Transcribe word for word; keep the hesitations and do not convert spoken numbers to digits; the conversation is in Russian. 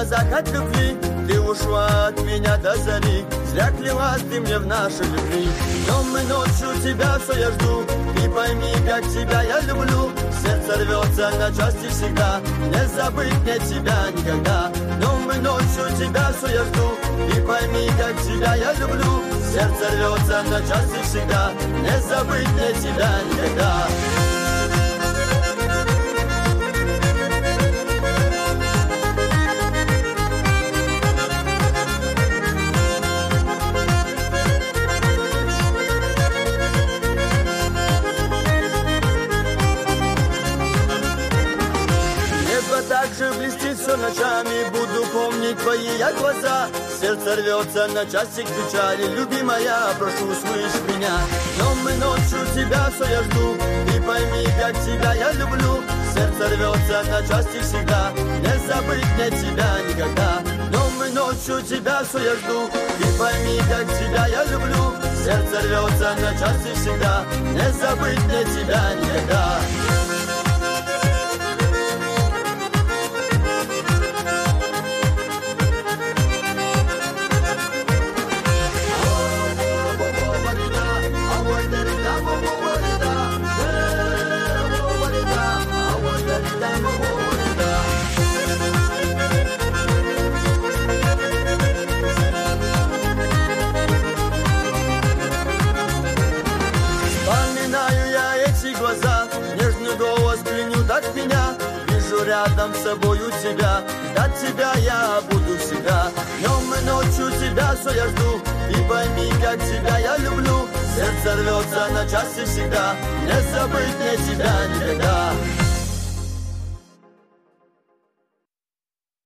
закат любви, ты ушла от меня до зари. Зря клялась ты мне в нашей любви. Днем и ночью тебя все я жду. Ты пойми, как тебя я люблю. Сердце рвется на части всегда. Не забыть мне тебя никогда. Днем и ночью тебя все я жду. Ты пойми, как тебя я люблю. Сердце рвется на части всегда. Не забыть мне тебя никогда. Так же блестит все ночами, буду помнить твои я глаза. Сердце рвется на части к печали, любимая, прошу, услышь меня. Днем и ночью тебя все я жду, ты пойми, как тебя я люблю. Сердце рвется на части всегда, не забыть мне тебя никогда. Днем и ночью тебя все я жду, ты пойми, как тебя я люблю. Сердце рвется на части всегда, не забыть мне тебя никогда. Вспоминаю я эти глаза, нежный голос пленю так меня. Вижу рядом с собою тебя, от тебя я буду всегда. Днем и ночью тебя все я жду, и пойми, как тебя я люблю. Сердце рвется на части всегда, не забыть мне тебя никогда.